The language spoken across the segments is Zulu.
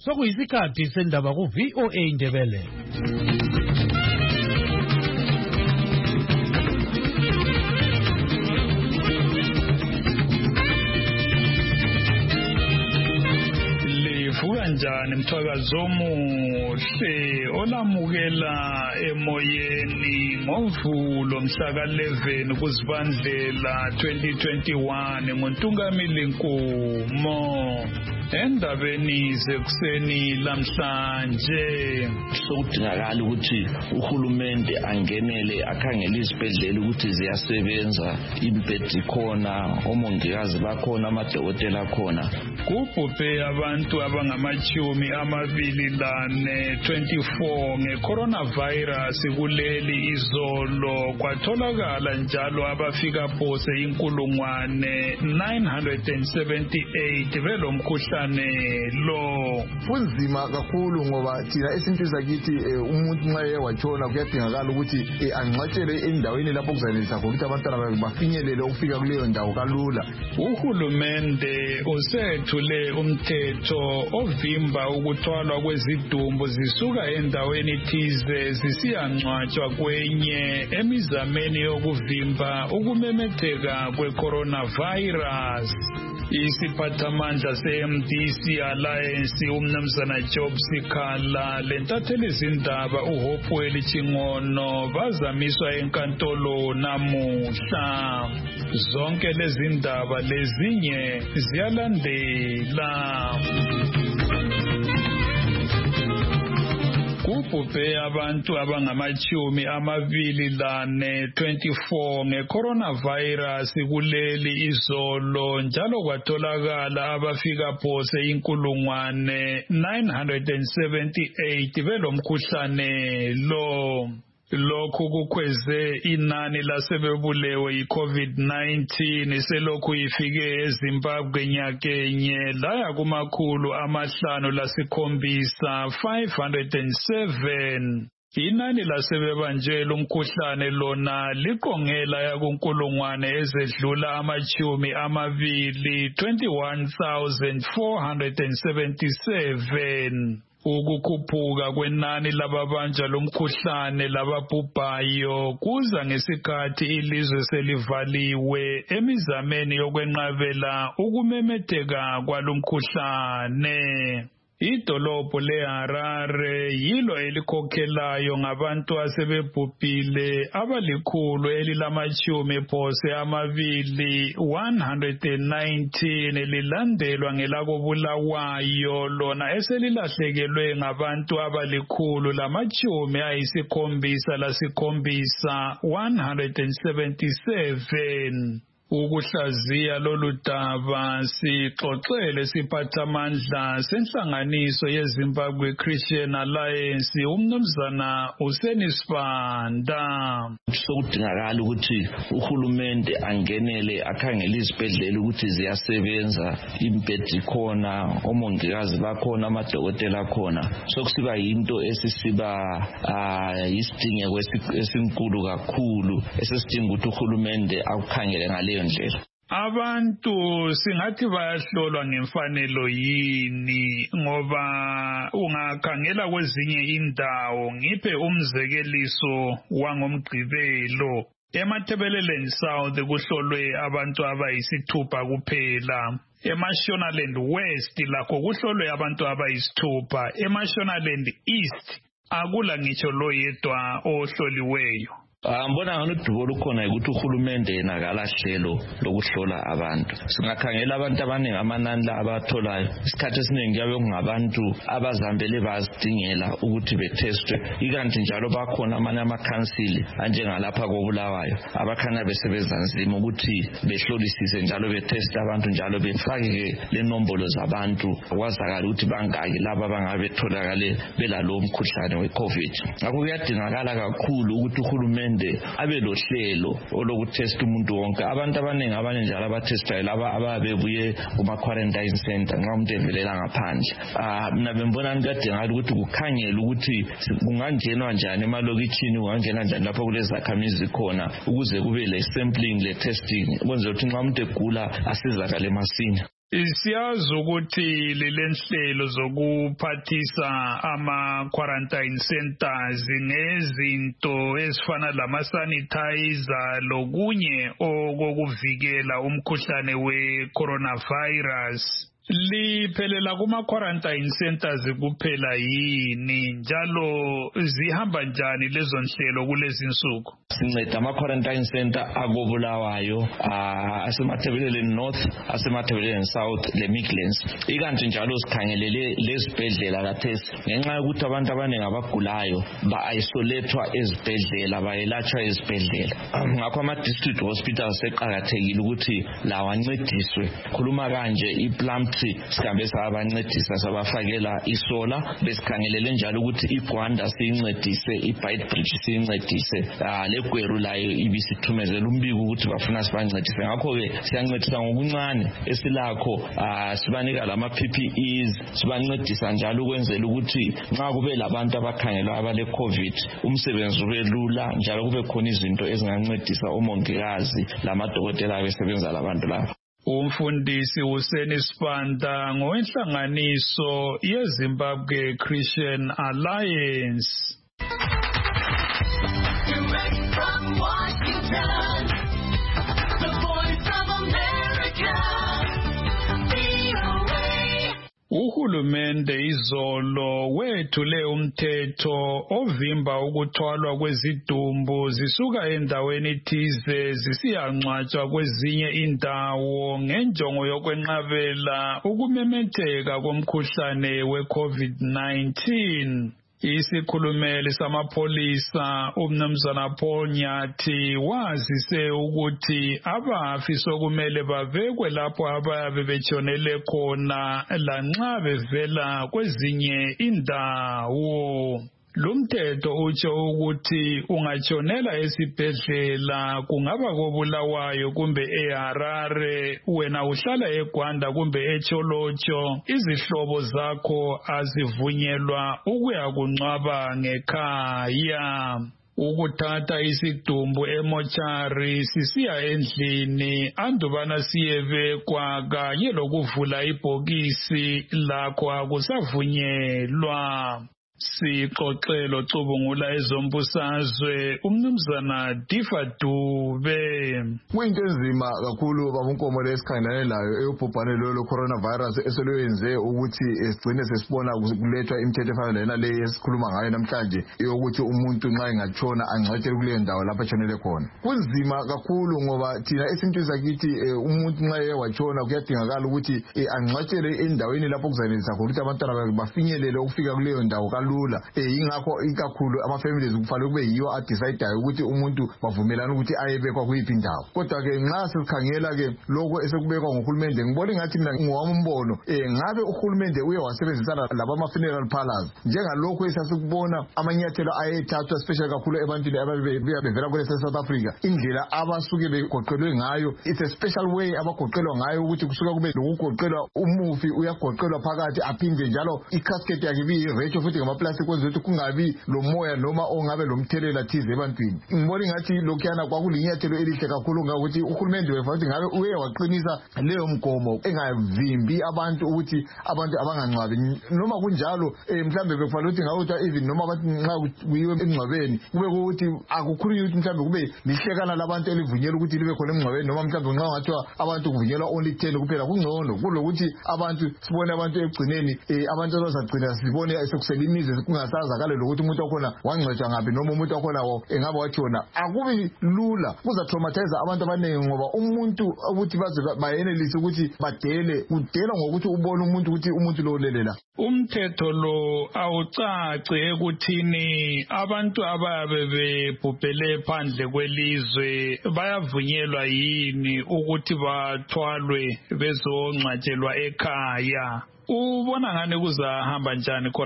Sokuyisikhathi sendaba ku VOA Indebele. Kanjani mthakazo omuhle olamukela emoyeni ngovulo mhla ka-11 kuZibandlela 2021 ngoNtungamili Nkumo. Endabeni zekuseni lamhlanje sokudingakala ukuthi uhulumende angenele akhangele izibhedlela ukuthi ziyasebenza, impedi khona, omongikazi bakhona, amadokotela akhona. Kubhubhe abantu abangamachumi amabili lane 24 nge-coronavirus kuleli izolo, kwatholakala njalo abafika phose 1,978 belo mkhuhlane lo. Kunzima kakhulu ngoba thina esintwini sakithi umuntu nxa wachona kuyadingakala ukuthi angcwatshele endaweni lapho kuzayenelisa khona ukuthi abantwana bafinyelele ukufika kuleyo ndawo kalula. Uhulumende usethule umthetho ovimba ukuthwalwa kwezidumbu zisuka endaweni thize zisiyangcwatshwa kwenye emizameni yokuvimba ukumemetheka kwe-coronavirus. Isiphathamandla se-MDC Alliance umnumzana Job Sikhala lentatheli izindaba uHopewell Chingono bazamiswa enkantolo namuhla. Zonke lezi ndaba lezinye ziyalandela. Kubhubhe abantu abangamachumi amabili lane 24 nge-coronavirus kuleli izolo, njalo kwatholakala abafika phose 1,978 belo mkhuhlane lo. Lokhu kukhweze inani lasebebulewe yi-COVID-19 selokhu ifike eZimbabwe nyakenye laya kumakhulu 507. Inani lasebebanjelwe umkhuhlane lona liqongela yakunkulungwane ezedlula amachumi amabili 21,477. Ukukhuphuka kwenani lababanja lomkhuhlane lababhubhayo kuza ngesikhathi ilizwe selivaliwe emizameni yokwenqabela ukumemetheka kwalomkhuhlane. Idolobho leHarare yilo elikhokhelayo ngabantu asebebhubhile abalikhulu elilamachumi phose amabili 119, lilandelwa ngelakobulawayo lona eselilahlekelwe ngabantu abalikhulu lamachumi ayisikhombisa 177. Ukuhlaziya lolu daba sixoxele siphathamandla senhlanganiso yeZimbabwe Christian Alliance umnumzana uSenisibanda. Sokudingakala ukuthi uhulumende angenele akhangele izibhedlela ukuthi ziyasebenza, impedi khona, omongikazi bakhona, amadokotela akhona. Sokusiba yinto esisiba isidingeko esinkulu kakhulu esesidinga ukuthi uhulumende akukhangele ngaleyo ndlela. Abantu singathi bayahlolwa ngemfanelo yini, ngoba ungakhangela kwezinye indawo. Ngiphe umzekeliso wangomgqibelo. EMatabeleland South kuhlolwe abantu abayisithupha kuphela. EMashonaland West lakho kuhlolwe abantu abayisithupha. EMashonaland East akula ngitsho loyedwa ohloliweyo. Ngibona ngani udubo lukhona ukuthi uhulumende yena akalahlelo lokuhlola abantu. Singakhangela abantu abaningi amanani la abatholayo. Isikhathi esiningi kuyabe kungabantu abazambele bazidingela ukuthi betestwe. Ikanti njalo bakhona amanye amakhansili anjengalapha koBulawayo abakhanya besebenza nzima ukuthi behlolisise njalo beteste abantu njalo befake le nombolo zabantu kwazakala ukuthi bangaki laba abangabe betholakale belalo mkhuhlane weCovid. Ngakho kuyadingakala kakhulu ukuthi uhulumende abe lohlelo olokutesta umuntu wonke. Abantu abaningi abanye njalo abatestayo laba ababebuye kuma quarantine center nxa umuntu evelela ngaphandle. Mina bembona kuyadingakala ukuthi kukhangele ukuthi kungangenwa njani emalokitshini, kungangena njani lapho kulezakhamizi khona ukuze kube le sampling le testing ukwenzela ukuthi nxa umuntu egula asizakale masinya. Siyazi ukuthi lelenhlelo zokuphathisa ama-quarantine centers ngezinto ezifana lama-sanitizer lokunye okokuvikela umkhuhlane we-coronavirus. Liphelela kuma-quarantine centers kuphela yini njalo zihamba njani lezo nhlelo kulezi nsuku? Sinceda ama-quarantine center akobulawayo asemathebeleleni north, asemathebeleleni south, le Midlands. Ikanti njalo sikhangelele lezibhedlela kathesi ngenxa yokuthi abantu abaningi abagulayo ba-isolethwa ezibhedlela, bayelatshwa ezibhedlela. Ngakho ama-district hospitals seqakathekile ukuthi lawo ancediswe. Khuluma kanje iPlumtree sihambe sabancedisa sabafakela isola, besikhangelele njalo ukuthi iGwanda siyincedise, iBeitbridge siyincedise, leGweru layo ibisithumezela umbiko ukuthi bafuna sibancedise. Ngakho-ke siyancedisa ngokuncane esilakho, sibanika lama-PPEs, sibancedisa njalo ukwenzela ukuthi nxa kube labantu abakhangelwa abale-COVID umsebenzi ube lula, njalo kube khona izinto ezingancedisa omongikazi lamadokotela abesebenza labantu laba. Umfundisi Hussein Sibanda ngowenhlanganiso yeZimbabwe Christian Alliance. Direct from Washington, the Voice of America, VOA. Uhulumende izolo wethule umthetho ovimba ukuthwalwa kwezidumbu zisuka endaweni thize zisiyangcwatshwa kwezinye indawo ngenjongo yokwenqabela ukumemetheka komkhuhlane we-COVID-19. Isikhulumeli samapholisa uMnumzana Paul Nyathi wazise ukuthi abafi sokumele bavekwe lapho abayabe betshonele khona lanxa bevela kwezinye indawo. Lumthetho utsho ukuthi ungatshonela esibhedlela kungaba kobulawayo kumbe eHarare, wena uhlala eGwanda kumbe eCholotsho, izihlobo zakho azivunyelwa ukuya kungcwaba ngekhaya. Ukuthatha isidumbu emochari sisiya endlini andubana siyebekwa kanye lokuvula ibhokisi lakho akusavunyelwa. Sixoxelo cubungula ezombusazwe uMnumzana Difa Dube. Kuyinto enzima kakhulu babunkomo lesikhangelane layo eyobhubhane lo coronavirus eseloyenze ukuthi sigcine sesibona kulethwa imithetho efana lena le esikhuluma ngayo namhlanje yokuthi umuntu nxa engatshona angcwatshele kuleyo ndawo lapho atshonele khona. Kunzima kakhulu ngoba thina esintwini sakithi umuntu nxa ewatshona kuyadingakala ukuthi angcwatshele endaweni lapho kuzayenelisa khona ukuthi abantwana bafinyelele ukufika kuleyo ndawo kalula. Ingakho ikakhulu ama-families kufanele kube yiyo adecidayo ukuthi umuntu bavumelana ukuthi ayebekwa kuyiphi indawo. Kodwa-ke nxa sesikhangela-ke lokho esekubekwa nguhulumende, ngibona ingathi mina ngowami umbono ngabe uhulumende uye wasebenzisana labama-funeral parlors njengalokho esasikubona amanyathelo ayethathwa especially kakhulu ebantwini ababevela kule South Africa, indlela abasuke begoqelwe ngayo. It's a special way abagoqelwa ngayo ukuthi kusuka kube lokugoqelwa umufi uyagoqelwa phakathi aphinde njalo i-casket yakhe ibiyi-retro futhi plastic kwenza ukuthi kungabi lomoya noma ongabe lomthelela thize ebantwini. Ngibona ingathi lokhuyana kwakulinyathelo elihle kakhulu ngakuthi uhulumende wefathi ngabe uye waqinisa leyo mgomo engavimbi abantu ukuthi abantu abangangcwabi. Noma kunjalo mhlambe bekufanele ukuthi ngawuthi even noma bathi nxa kuyiwe emngcwabeni kube ukuthi akukhulunywe ukuthi mhlambe kube lihlekana labantu elivunyelwa ukuthi libe khona emngcwabeni, noma mhlambe nxa ngathiwa abantu kuvunyelwa only 10 kuphela kungcono kulokuthi abantu sibone abantu ekugcineni abantu abazagcina sibone sekuselimise kungasazakale lokuthi umuntu wakhona wangcwetshwa ngaphi noma umuntu wakhona engabe watshona. Akubi lula, kuzatraumatize abantu abaningi ngoba umuntu ukuthi baze bayenelise ukuthi kudela ngokuthi ubone umuntu ukuthi umuntu lo ulelela. Umthetho lo awucace ekuthini abantu abayabe bebhubhele phandle kwelizwe bayavunyelwa yini ukuthi bathwalwe bezongcwatshelwa ekhaya. Ubona ngani kuzahamba njani khonapho?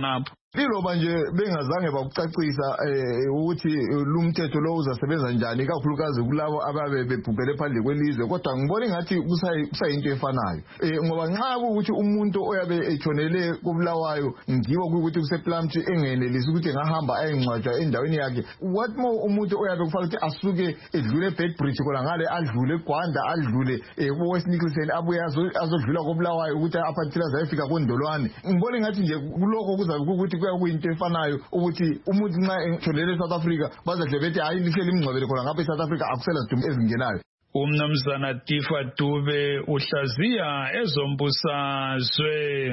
Iloba nje bengazange bakucacisa ukuthi lumthetho lo uzasebenza njani kakhulukazi kulabo ababe bebhubhele phandle kwelizwe kodwa ngibona engathi kusayinto efanayo ngoba nxa ukuthi umuntu oyabe etshonele kubulawayo ngiwo ukuthi kusePlamti engenelisi ukuthi ngahamba ayengcwatshwa endaweni yakhe what more umuntu oyabe kufanele ukuthi asuke edlule Beitbridge kona ngale adlule eGwanda adlule West Nicholson abuye azodlula kubulawayo ukuthi aphathila zayefika koNdolwane ngibona engathi nje kuloko kuzabe ukuthi kuyakuyinto efanayo ukuthi umuntu nxa etshonele eSouth Africa bazadle bethi hayi lihleli imngcwabele khona ngapha eSouth Africa akusela sidumbu ezingenayo. Umnumzana Tifa Dube uhlaziya ezombusazwe.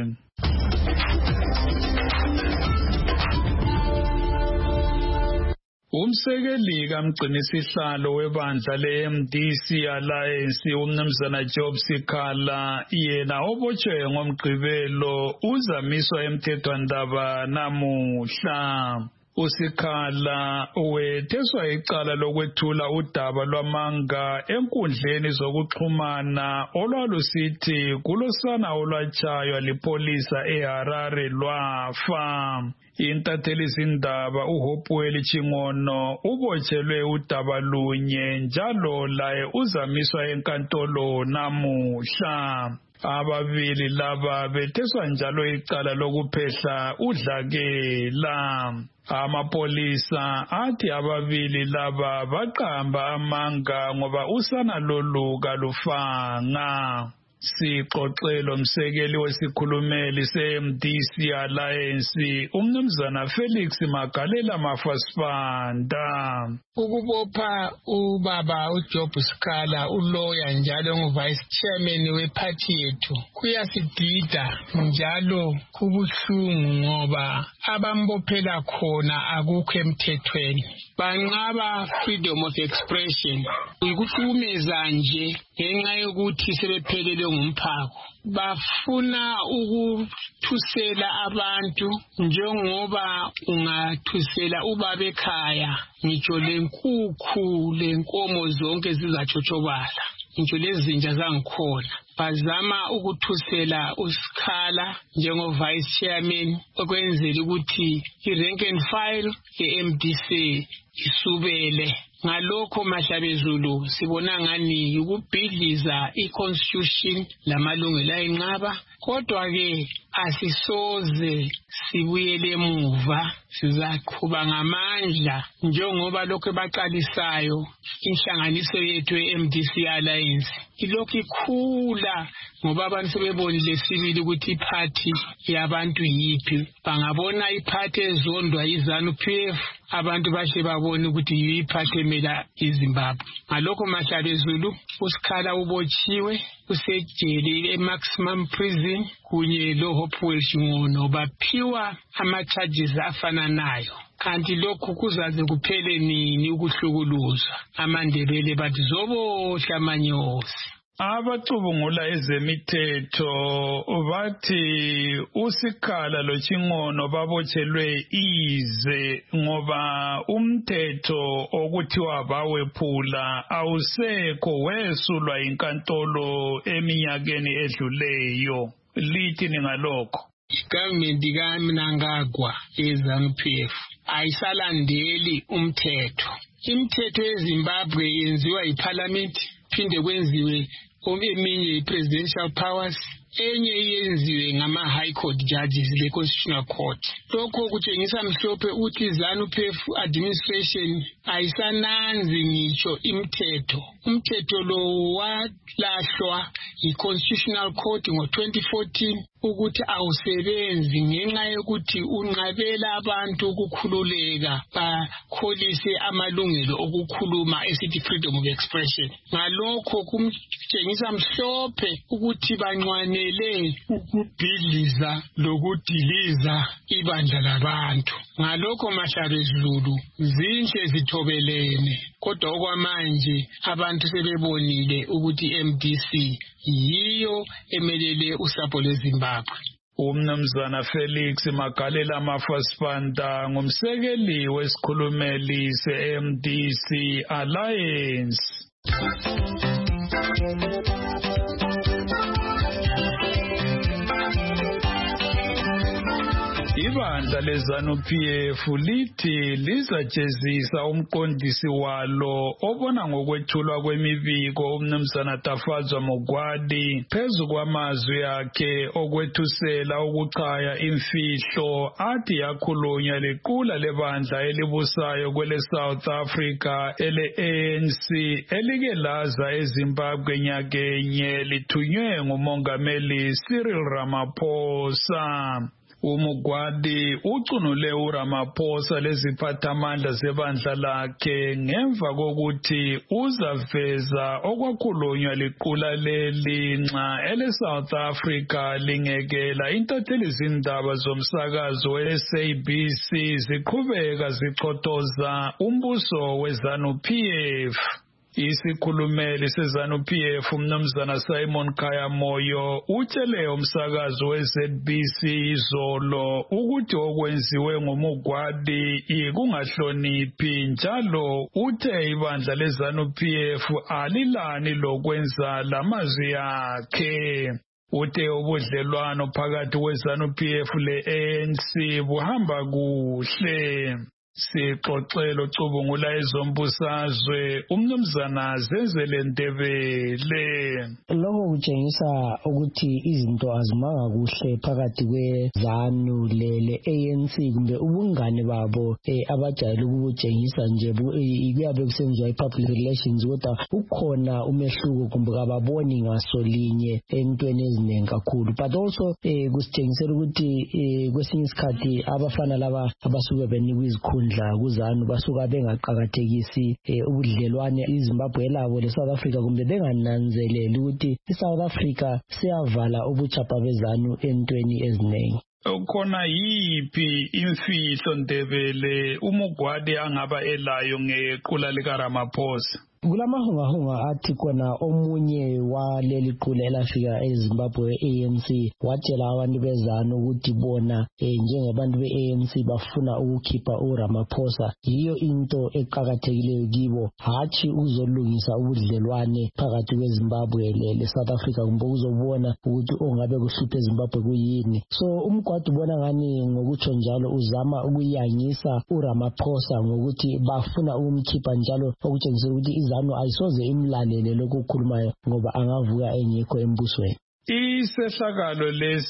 Umsekeli kamgcinisihlalo webandla leMDC Alliance umnumzana Job Sikhala yena obotshwe ngoMgqibelo uzamiswa emthethwandaba namuhla. uSikhala wetheswa icala lokwethula udaba lwamanga enkundleni zokuxhumana olwalusithi kulosana olwatshaywa lipolisa eHarare lwafa. Intatheli zindaba uHopewell Chingono ubotshelwe udaba lunye njalo laye uzamiswa enkantolo namuhla. Ababili laba betheswa njalo icala lokuphehla udlakela. Amapolisa athi ababili laba baqamba amanga ngoba usana lolu kalufanga. Sixoxelo msekeli wesikhulumeli seMDC Alliance umnumzana Felix Magalela Mafasipanda. Ukubopha ubaba uJob Sikhala uloya njalo nguvice chairman weparty yethu kuyasidida njalo kubuhlungu ngoba abambophela khona akukho emthethweni. Banqaba freedom of expression ukuhlukumeza nje ngenxa yokuthi sebephelele ngumphako. Bafuna ukuthusela abantu njengoba ungathusela ubaba ekhaya ngitsho lenkukhu lenkomo zonke zizatshotshobala ngitsho lezinja zangikhona. Bazama ukuthusela uSikhala njengo vice chairman okwenzela ukuthi irank and file yeMDC isubele. Ngalokho Mahlabezulu sibona ngani ukubhidliza iconstitution lamalungelo ayinqaba kodwa ke asisoze sibuyele emuva sizaqhuba ngamandla njengoba lokho baqalisayo inhlanganiso yethu eMDC Alliance ilokhu ikhula ngoba abantu sebebonile sibili ukuthi iparty yabantu yipi. Bangabona iparty ezondwa iZANU-PF abantu bahle babone ukuthi yiparty emela iZimbabwe. Ngalokho Mahlabezulu uSikhala ubotshiwe usejele eMaximum Prison kunye loHopewell Chingono baphiwa ama-charges afananayo. Kanti lokhu kuzaze kuphele nini ukuhlukuluzwa? AmaNdebele bathi zobohla amanyosi. Abacubungula ezemithetho bathi uSikhala loChingono babotshelwe ize ngoba umthetho okuthiwa bawephula awusekho wesulwa inkantolo eminyakeni edluleyo. Lithini ngalokho? Igovernment kaMnangagwa yeZANU-PF ayisalandeli umthetho. Imithetho yeZimbabwe yenziwa yiParliament phinde kwenziwe eminye presidential powers enye yenziwe ngama-high court judges le-constitutional court. Lokho kutshengisa mhlophe ukuthi ZANU-PF administration ayisananzi ngitsho imithetho. Umthetho lo walahlwa yi-constitutional court ngo-2014 ukuthi awusebenzi ngenxa yokuthi unqabela abantu ukukhululeka bakholise amalungelo okukhuluma esithi freedom of expression. Ngalokho kumtshengisa mhlophe ukuthi banqwanele ukubhidliza lokudiliza ibandla labantu. Ngalokho Mahlabezulu zinhle zithobelene kodwa okwamanje abantu sebebonile ukuthi MDC yiyo emelele usapho lweZimbabwe. Umnumzana Felix Magalela Mafasipanda ngumsekeli wesikhulumeli seMDC Alliance. Ibandla leZANU-PF lithi lizajezisa umqondisi walo obona ngokwethulwa kwemibiko umnumzana Tafadzwa Mugwadi phezu kwamazwi akhe okwethusela ukuchaya imfihlo athi yakhulunywa liqula lebandla elibusayo kwele South Africa ele-ANC elike laza eZimbabwe nyakenye lithunywe ngumongameli Cyril Ramaphosa. Umugwadi ucunule uRamaphosa leziphathamandla zebandla lakhe ngemva kokuthi uzaveza okwakhulunywa liqula leli nxa ele-South Africa lingekela intatheli zindaba zomsakazo we-SABC ziqhubeka zichothoza umbuso weZANU-PF. Isikhulumeli seZANU-PF umnumzana Simon Khayamoyo utshele umsakazo we-ZBC izolo ukuthi okwenziwe ngumugwadi ikungahloniphi njalo uthe ibandla leZANU-PF alilani lokwenza lamazwi akhe. Uthe ubudlelwano phakathi kweZANU-PF le-ANC buhamba kuhle. Sixoxelo cubungula ezombusazwe umnumzana Zenzele Ndebele. Lokho kutshengisa ukuthi izinto azimanga kuhle phakathi kweZANU le-ANC kumbe ubungane babo abajayele ukutshengisa nje kuyabe kusenziwa i-public relations kodwa ukhona umehluko kumbe ababoni ngaso linye entweni eziningi kakhulu. But also kusitshengisela ukuthi kwesinye isikhathi abafana laba abasuke benikwa izikhundla kuZANU basuka bengaqakathekisi ubudlelwane iZimbabwe labo leSouth Africa kumbe bengananzeleli ukuthi iSouth Africa siyavala ubuchapha beZANU entweni eziningi. Khona yiphi imfihlo Ndebele umugwadi angaba elayo ngequla likaRamaphosa? Kulamahungahunga athi khona omunye waleli qula elafika eZimbabwe ANC watshela abantu beZANU ukuthi bona njengabantu be-ANC bafuna ukukhipha uRamaphosa yiyo into eqakathekileyo kibo, hatshi uzolungisa ubudlelwane phakathi kweZimbabwe leSouth Africa kumbe uzobona ukuthi ongabe kuhluphe eZimbabwe kuyini. So umgwadi ubona ngani ngokutsho njalo uzama ukuyangisa uRamaphosa ngokuthi bafuna ukumkhipha njalo okutshengisela ukuthi iZANU ayisoze imlalele lokhu khulumayo ngoba angavuka engekho embusweni. Isehlakalo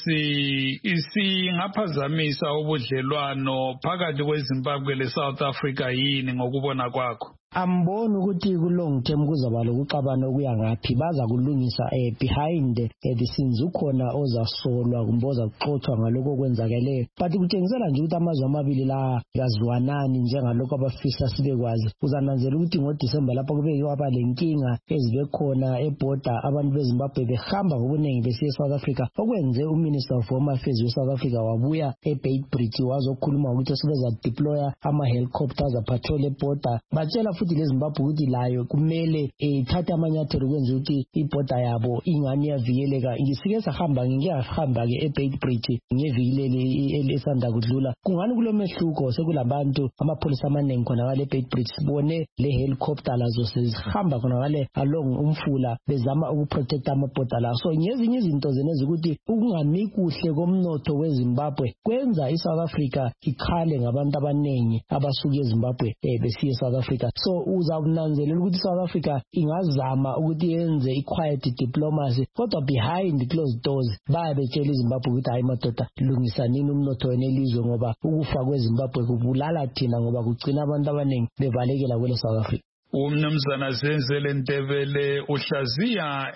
lesi isingaphazamisa ubudlelwano phakathi kweZimbabwe leSouth Africa yini ngokubona kwakho? Amboni ukuthi ku-long term kuzaba lokuxabana okuya ngaphi baza kulungisa behind the scenes ukhona ozasolwa kumbe ozaxoxwa ngalokho okwenzakeleyo, but kutshengisela nje ukuthi amazwe amabili la kazwanani njengalokho abafisa sibekwazi. Uzananzela ukuthi ngoDisemba lapho kube kwaba lenkinga ezibe khona ebhoda abantu beZimbabwe behamba ngobuningi besiya eSouth Africa okwenze uMinister of Home Affairs weSouth Africa wabuya eBeitbridge wazokhuluma ukuthi sebeza deploya ama-helicopters apatrol ebhoda. Batshela futhi leZimbabwe ukuthi layo kumele ithathe amanyathelo ukwenza ukuthi ibhoda yabo ingani yavikeleka. Ngisike ngiyahamba-ke eBeitbridge ngevikileli esanda kudlula kungani kulomehluko sekulabantu amapholisa amaningi khonakale eBeitbridge sibone le-helicopter lazo sezihamba khonakale along umfula bezama ukuprotecta amabhoda lawo. So ngezinye izinto zeneza ukuthi ukungami kuhle komnotho weZimbabwe kwenza iSouth Africa ikhale ngabantu abaningi abasuka eZimbabwe besiya eSouth Africa. So uzakunanzelela ukuthi iSouth Africa ingazama ukuthi yenze i-quiet diplomacy kodwa behind closed doors bayabetshela iZimbabwe ukuthi hayi madoda lungisa nini umnotho wena elizwe ngoba ukufa kweZimbabwe kubulala thina ngoba kugcina abantu abaningi bebalekela kwele South Africa. Umnumzana Zenzele Ndebele uhlaziya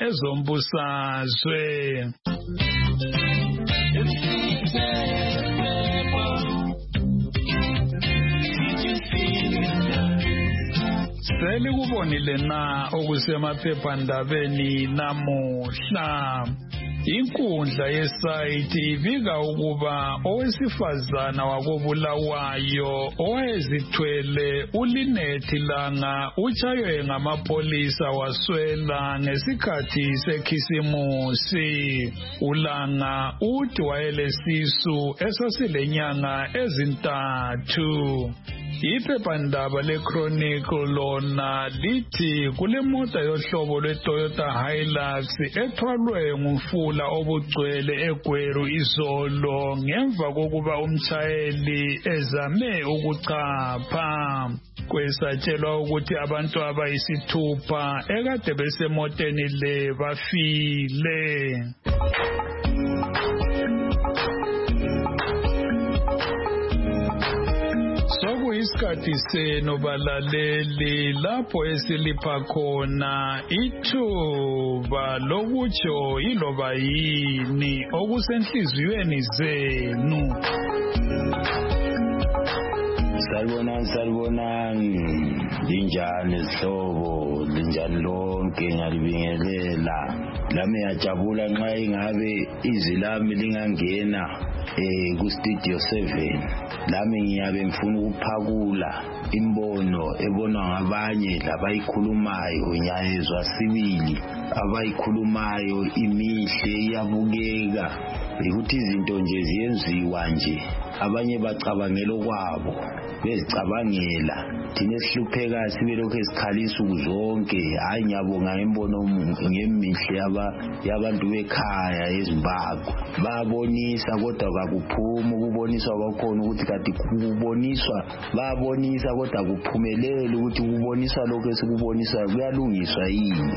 ezombusazwe. Selikubonile na okusemaphephandabeni namuhla. Inkundla yesayithi ibika ukuba owesifazana wakobulawayo owayezithwele uLinethi Langa utshaywe ngamapolisa waswela ngesikhathi sekhisimusi. uLanga uthi wayelesisu esasilenyanga ezintathu. Iphephandaba leChronicle lona lithi kule mota yohlobo lweToyota Hilux ethwalwe ngumfula obugcwele eGweru izolo ngemva kokuba umshayeli ezame ukuchapha. Kwesatshelwa ukuthi abantu abayisithupha ekade besemoteni le bafile. Sokuyisikhathi senu balaleli lapho esilipha khona ithuba lokutsho iloba yini okusenhliziyweni zenu. Salibonani linjani sihlobo linjani lonke ngiyalibingelela lami ngiyajabula nxa ingabe izwi lami lingangena ku Studio 7 lami ngiyabe ngifuna ukuphakula imbono ebonwa ngabanye labayikhulumayo ngiyayezwa sibili abayikhulumayo imihle iyabukeka ukuthi izinto nje ziyenziwa nje abanye bacabangela kwabo bezicabangela thina esihlupheka sibe lokho esikhalisa ukuzonke hayi ngiyabonga ngembono ngemihle yabantu bekhaya eZimbabwe babonisa kodwa kakuphuma ukuboniswa kwakhona ukuthi kade kuboniswa babonisa kodwa kuphumelele ukuthi kuboniswa lokho esikubonisa kuyalungiswa yini.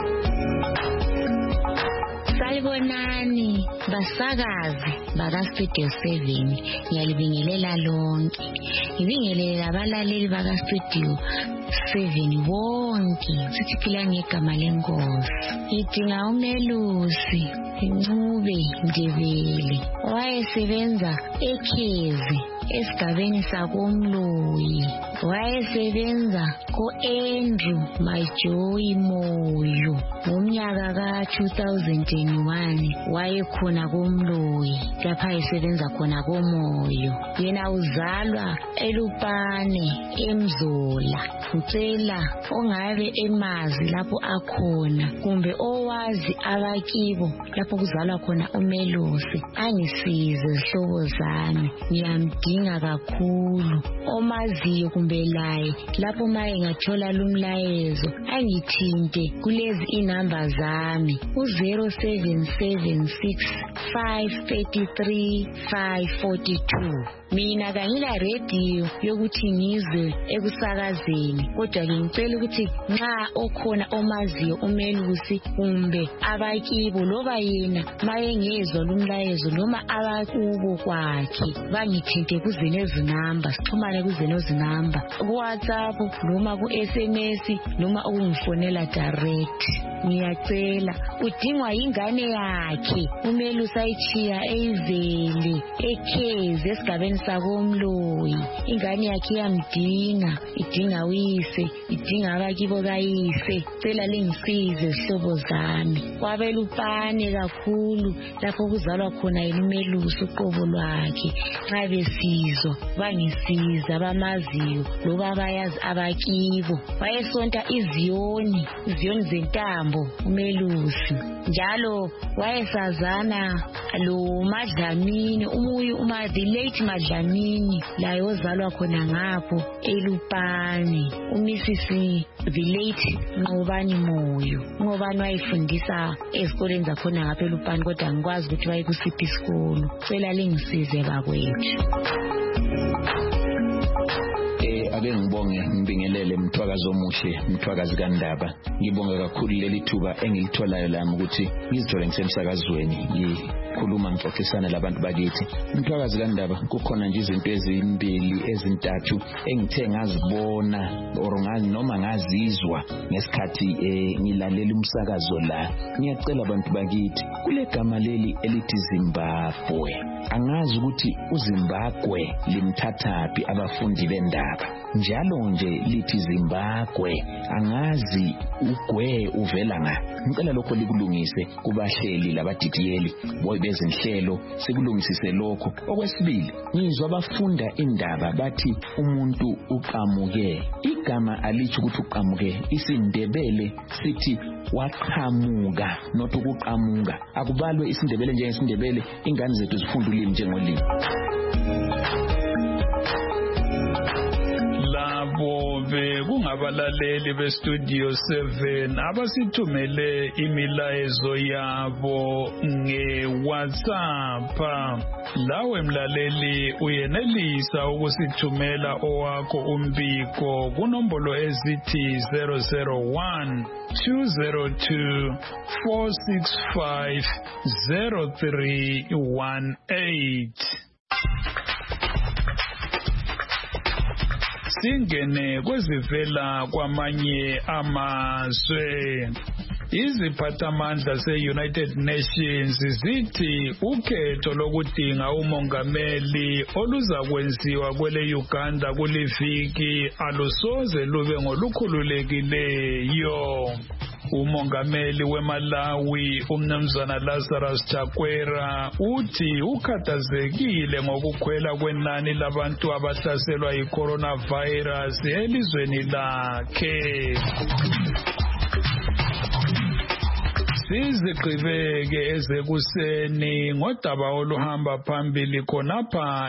Salibonani basakazi baka Studio 7 ngiyalibingelela lonke ngibingelela abalaleli baka Studio 7 bonke sithi phila ngegama lenkosi ngidinga umelusi Ncube Ndebele wayesebenza eKhezi esigabeni sakoMloyi wayesebenza ko-Andrew Majoyi Moyo ngomnyaka ka-2001 wayekhona koMloyi lapha esebenza khona koMoyo yena uzalwa eLupane eMzola ngicela ongabe emazi lapho akhona kumbe owazi abakibo lapho kuzalwa khona uMelusi angisize zihlobo zami ngiyamdinga kakhulu omaziyo kumbe laye lapho maye ngathola lumlayezo angithinte kulezi inamba zami u0776 533 542 mina kangila radio yokuthi ngizwe ekusakazeni kodwa ngicela ukuthi nxa okhona omaziyo uMelusi kumbe abakibo loba yena maye ngezwe lumlayezo noma abakubo kwakhe bangithinte kuzenezi namba sixhumane kuzenezi namba ku WhatsApp noma ku SMS noma ukungifonela direct ngiyacela udingwa ingane yakhe uMelusi ayichiya eyivele eKhezi esigabeni sakoMloyi ingane yakhe yamdinga idinga uyise idinga abakibo kayise cela lingisize zihlobo zami kwabeLupane kakhulu lapho kuzalwa khona yena uMelusi uqobo lwakhe nxa besizwa bangisiza bamaziyo loba abayazi abakibo wayesonta iziyoni zentambo uMelusi njalo wayesazana lo Madlamini the late Madlamini laye ozalwa khona ngapho eLupane uMrs the late Nqobani Moyo Nqobani wayifundisa ezikoleni zakhona ngapha eLupane kodwa ngikwazi ukuthi wayekusiphi isikolo cela lingisize bakwethu. Ake ngibonge ngibingelele Mthwakazi omuhle Mthwakazi kaNdaba ngibonga kakhulu leli thuba engilitholayo lami ukuthi ngizithole ngisemsakazweni ngikhuluma ngixoxisana labantu bakithi. Mthwakazi kaNdaba kukhona nje izinto ezimbili ezintathu engithe ngazibona noma ngazizwa ngesikhathi ngilalela umsakazo la. Ngiyacela abantu bakithi kule gama leli elithi Zimbabwe angazi ukuthi uZimbabwe limthathapi abafundi bendaba njalo nje lithi Zimbabwe angazi ugwe uvela nga. Ngicela lokho likulungise kubahleli labadidiyeli bezinhlelo sikulungisise lokho. Okwesibili ngizwa abafunda indaba bathi umuntu uqhamuke. Igama alithi ukuthi uqhamuke isiNdebele sithi waqhamuka not ukuqhamuka akubalwe isiNdebele njengesindebele ingane zethu zifunda ulimi njengolimi. bekungabalaleli bestudio 7 abasithumele imilayezo yabo ngeWhatsApp. Lawe mlaleli uyenelisa ukusithumela owakho umbiko kunombolo ezithi 001 202 465 0318. Singene kwezivela kwamanye amazwe. Iziphathamandla ze-United Nations zithi ukhetho lokudinga umongameli oluzakwenziwa kwele Uganda kuliviki alusoze lube ngolukhululekileyo. Umongameli weMalawi umnumzana Lazarus Chakwera uthi ukhathazekile ngokukhwela kwenani labantu abahlaselwa yi-coronavirus elizweni lakhe. Sizigqibeke ezekuseni ngodaba oluhamba phambili khonapha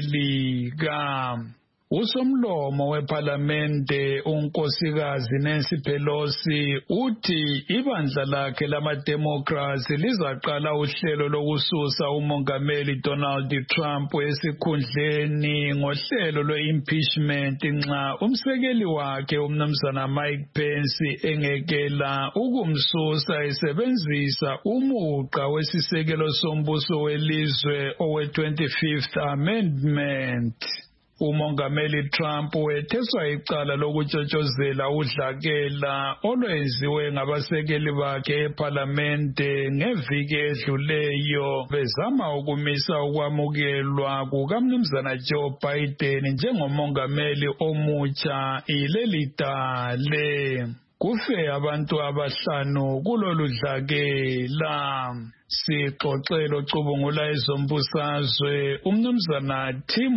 eMelika. Usomlomo weParlamente unkosikazi Nancy Pelosi uthi ibandla lakhe lama-Democrats lizaqala uhlelo lokususa umongameli Donald Trump esikhundleni ngohlelo lwe-impeachment nxa umsekeli wakhe umnumzana Mike Pence engekela ukumsusa esebenzisa umuqa wesisekelo sombuso welizwe owe-25th Amendment. Umongameli Trump wetheswa icala lokutshotshozela udlakela olwenziwe ngabasekeli bakhe eParlamente ngeviki edluleyo bezama ukumisa ukwamukelwa kukamnumzana Joe Biden njengomongameli omutsha ileli dale. Kufe abantu abahlanu kulolu dlakela. Sixoxela ocubungula ezombusazwe umnumzana Tim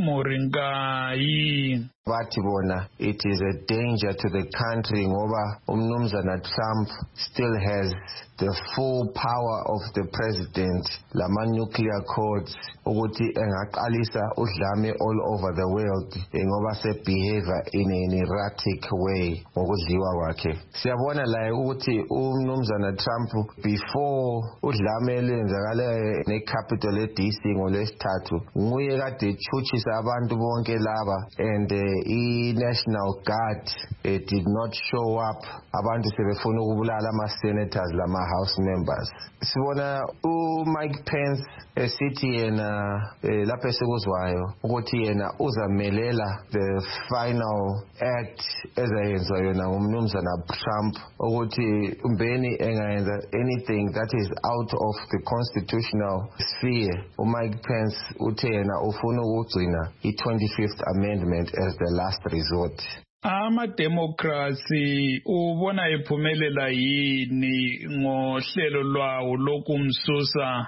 Moringai. Bathi bona it is a danger to the country ngoba umnumzana Trump still has the full power of the president lama-nuclear codes ukuthi engaqalisa udlame all over the world ngoba se-behavior in an erratic way ngokudliwa kwakhe. Siyabona la ukuthi umnumzana Trump before udlame lenzakale ne-capital e-DC ngolwesithathu nguye kade echutshisa abantu bonke laba and i-National Guard did not show up. Abantu sebefuna ukubulala ama-senators lama-house members. Sibona uMike Pence esithi yena lapho esikuzwayo ukuthi yena uzamelela the final act ezayenzwa yona ngumnumzana Trump ukuthi umbeni engayenza anything that is out of the constitutional sphere. uMike Pence uthe yena ufuna ukugcina i-25th Amendment as the last resort. Ama-Democrats ubona ephumelela yini ngohlelo lwawo lokumsusa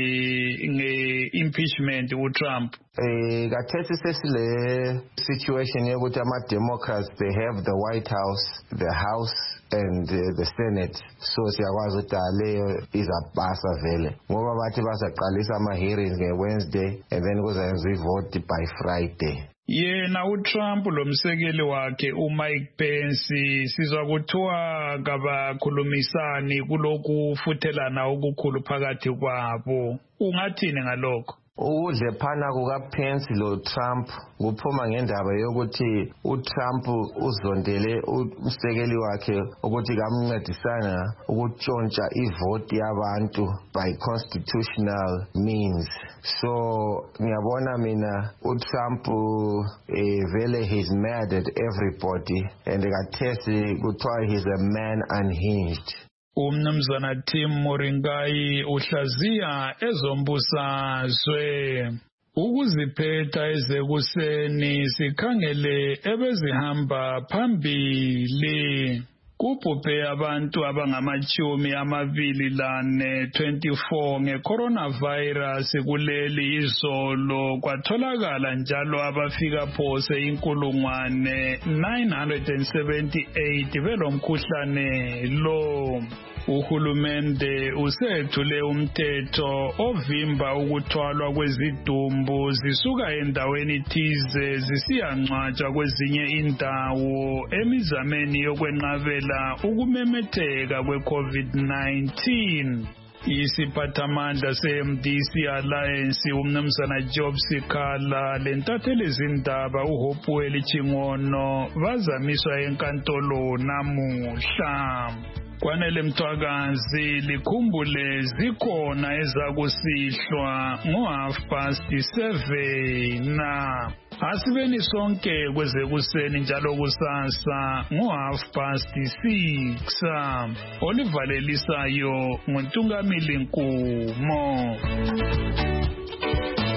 nge-impeachment uTrump? Kathesi sesile situation yokuthi ama-Democrats they have the White House, the House and the Senate. So siyakwazi ukuthi leyo izabhasa vele ngoba bathi bazaqalisa ama-hearings nge-Wednesday and then kuzayenziwa ivote by Friday. Yena uTrump lomsekeli wakhe uMike Pence sizwa kuthiwa kabakhulumisani kulokhu futhelana okukhulu phakathi kwabo. Ungathini ngalokho? Ukudlephana kukaPence loTrump kuphuma ngendaba yokuthi uTrump uzondele umsekeli wakhe ukuthi kamncedisana ukutshontsha ivoti yabantu by constitutional means. So ngiyabona mina uTrump vele he's mad at everybody and kathesi kuthiwa he's a man unhinged. Umnumzana Tim Moringai uhlaziya ezombusazwe. Ukuziphetha ezekuseni sikhangele ebezihamba phambili. Kubhubhe abantu abangama-24 nge-coronavirus kuleli izolo kwatholakala njalo abafika phose 978 belomkhuhlane lo. Uhulumende usethule umthetho ovimba ukuthwalwa kwezidumbu zisuka endaweni thize zisiyangcwatshwa kwezinye indawo emizameni yokwenqabela ukumemetheka kwe-COVID-19. Isiphathamandla se-MDC Alliance umnumzana Job Sikhala lentatheli izindaba uHopewell Chingono bazamiswa enkantolo namuhla. Kwanele Mthwakazi likhumbule zikhona ezakusihlwa ngo-7:30 na asibeni sonke kwezekuseni njalo kusasa ngo-6:30 olivalelisayo nguNtungamili Nkumo.